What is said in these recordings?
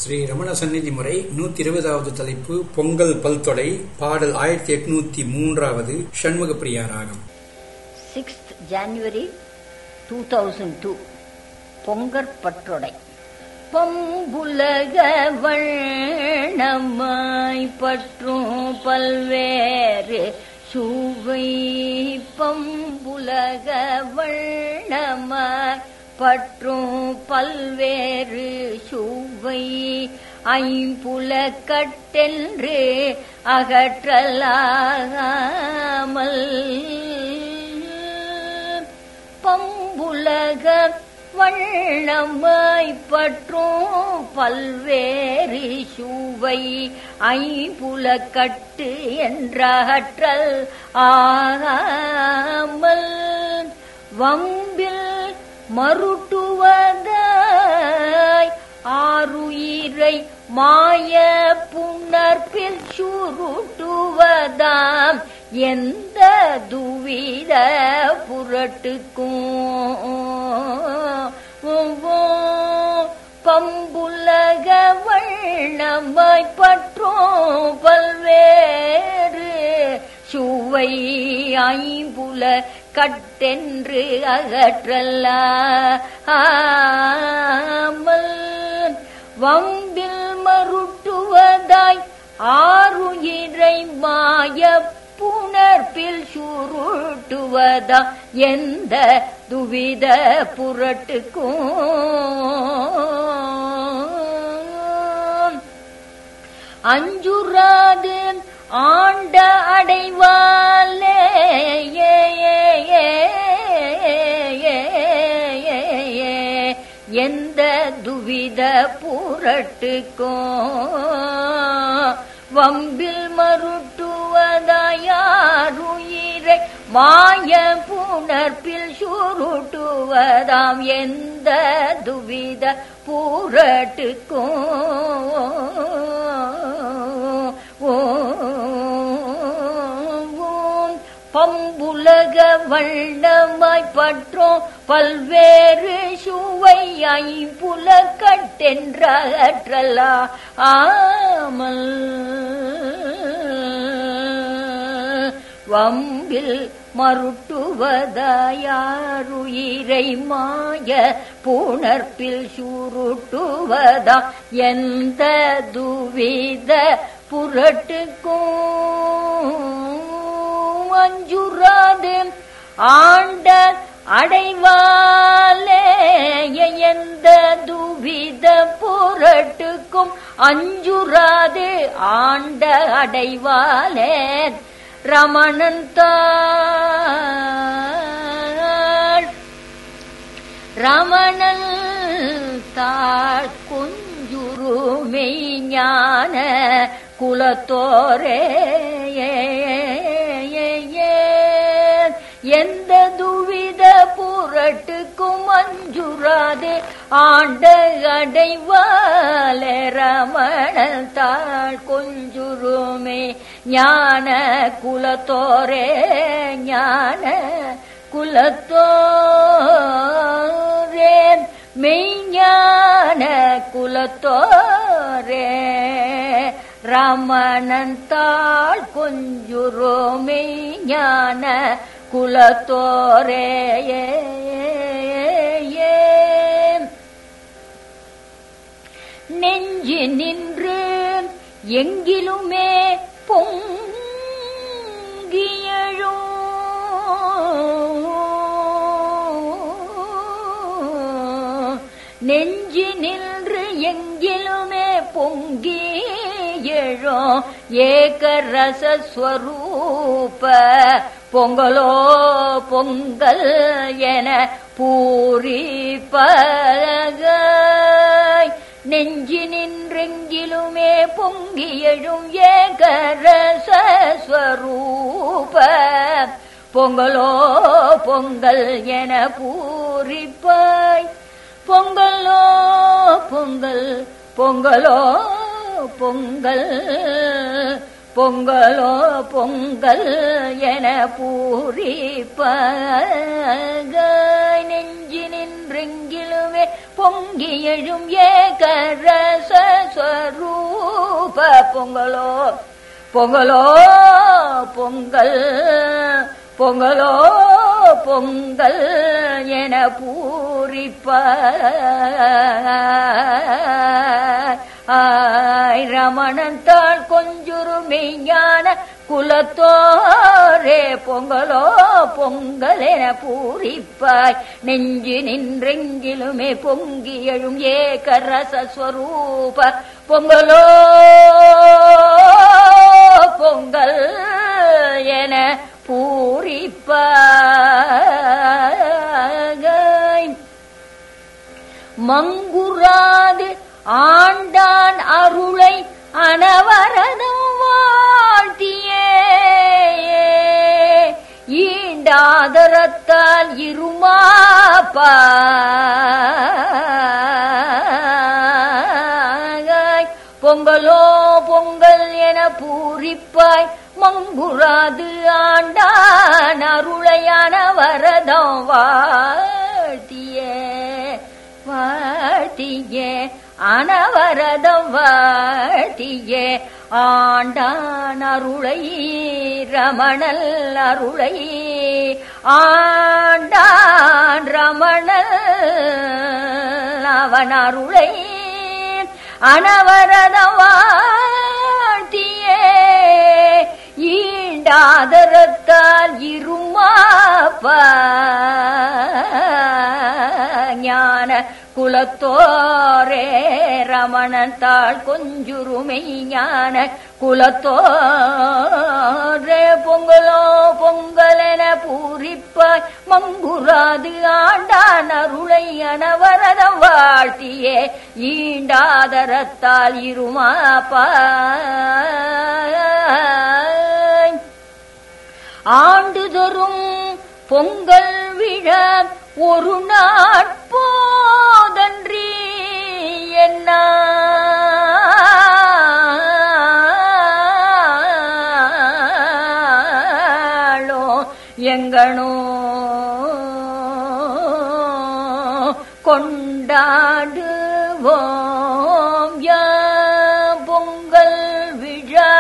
ஸ்ரீ ரமண சந்நிதி முறை 120வது தலைப்பு பொங்கல் பல்தொடை பாடல் 1803 ஷண்முக பிரியா ராகம். 6th January 2002 பொங்கற் பற்றொடை. பம்புலக வண்ணமாய் பற்றும் பல்வேறு சுவை. பம்புலக வண்ணமாய் பற்றும் பல்வேறு சுவை. ஐம்புலக்கட்டென்று அகற்றலாமல் பம்புலக வண்ணமாய் பற்றும் பல்வேறு சுவை. ஐம்புலக்கட்டு என்றகற்றல் ஆகாமல் வம்பில் மருட்டுவதாய் ஆருயிரை மாய புணர்ப்பில் சுருட்டுவதாம் எந்த துவித புரட்டுக்கும் பம்புலக வண்ணமாய் பற்றும் பல்வேறு சுவை. ஐம்புல கட்டென்று அகற்றலாமல் வம்பில் மருட்டுவதாய் ஆருயிரை மாய புணர்ப்பில் சுருட்டுவதா எந்த துவித புரட்டுக்கும் அஞ்சுராது ஆண்ட அடைவாலே எந்த துவித புரட்டுக்கும் வம்பில் மருட்டுவதாயாருயிரை மாய புணர்ப்பில் சுருட்டுவதாம் எந்த துவித புரட்டுக்கும் பம்புலக வண்ணமாய் பற்றும் பல்வேறு சுவை. ஐம்புலக்கட்டென்றகற்றலாமல் வம்பில் மருட்டுவதாயாருயிரை மாய புணர்ப்பில் சுருட்டுவதா எந்த துவித புரட்டுக்கும் அஞ்சுராது ஆண்ட அடைவாலே எந்த துவித புரட்டுக்கும் அஞ்சுராது ஆண்ட அடைவாலே ரமணன் தாள் குஞ்சுருமை ஞான குலத்தோரே எந்த துவித புரட்டுக்கும் அஞ்சுராது ஆண்ட அடைவாலே ரமணன் தாள் கொஞ்சுருமே ஞான குலத்தோரே ஞான குலத்தோரே மெய்ஞான குலத்தோரே ரமணன் தாள் கொஞ்சுருமே ஞான குலத்தோரே நெஞ்சு நின்று எங்கிலுமே பொங்கியழும் நெஞ்சு நின்று எங்கிலுமே பொங்கி எழும் ஏகரசஸ்வரூப பொங்கலோ பொங்கல் என பூரிப்பகை நெஞ்சு நின்றெங்கிலுமே பொங்கி எழும் ஏகரசஸ்வரூப பொங்கலோ பொங்கல் என பூரிப்பாய் பொங்கலோ பொங்கல் பொங்கலோ பொங்கல் பொங்கலோ பொங்கல் என பூரிப்பாய் நெஞ்சு நின்றெங்கிலுமே பொங்கி எழும் ஏகரச ஸ்வரூப பொங்கலோ பொங்கலோ பொங்கல் பொங்கலோ பொங்கல் என பூரிப்பாய் ரமணந்தாள் கொஞ்சுரு மெய்ஞான குலத்தோரே பொங்கலோ பொங்கல் என பூரிப்பாய் நெஞ்சு நின்றெங்கிலுமே பொங்கி எழும் ஏகரசஸ்வரூப பொங்கலோ பொங்கல் என பூரிப்பாய் மங்குராது ஆண்டான் அருளை அனவரதம் வாழ்த்தியே ஈண்டாதரத்தால் இருமாப்பாய் பொங்கலோ பொங்கல் என பூரிப்பாய் மங்குராது ஆண்டான் அருளையான வரதம் வாழ்த்தியே வாழ்த்தியே அனவரதம் வாழ்த்தியே ஆண்டான் அருளை ரமணல் அருளை ஆண்டான் ரமணல் அவன் அருளை அனவரதம் வாழ்த்தியே ஈண்டாதரத்தால் இருமாப்பா ஞான குலத்தோரே ரமணத்தாள் கொஞ்சுருமை ஞான குலத்தோரே பொங்கலோ பொங்கலென பூரிப்பாய் மங்குராது ஆண்டான் அருளை அனவரதம் வாழ்த்தியே ஈண்டாதரத்தால் இருமாப்பாய் ஆண்டுதொறும் பொங்கல் விழா ஒரு நாட்போதன்றி என்னாளோ எங்கனோ கொண்டாடுவோம் பொங்கல் விழா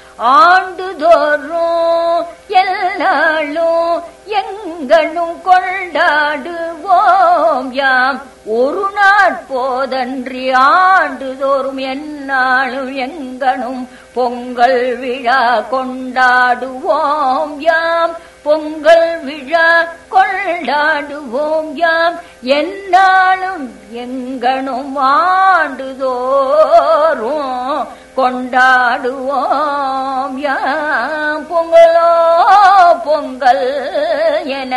ஆண்டுதோறும் எல்லாளும் எங்கனும் கொண்டாடுவோம் யாம் ஒரு நாட்போதன்றி ஆண்டுதோறும் எந்நாளும் எங்கனும் பொங்கல் விழா கொண்டாடுவோம் யாம் பொங்கல் விழா கொண்டாடுவோம் யாம் எந்நாளும் எங்கனும் ஆண்டுதோறும் கொண்டாடுவோம் யாம் பொங்கலோ பொங்கல் என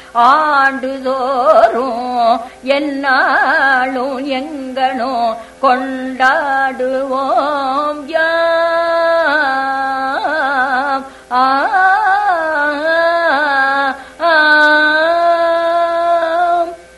ஆண்டுதோறும் எந்நாளும் எங்கனும் கொண்டாடுவோம்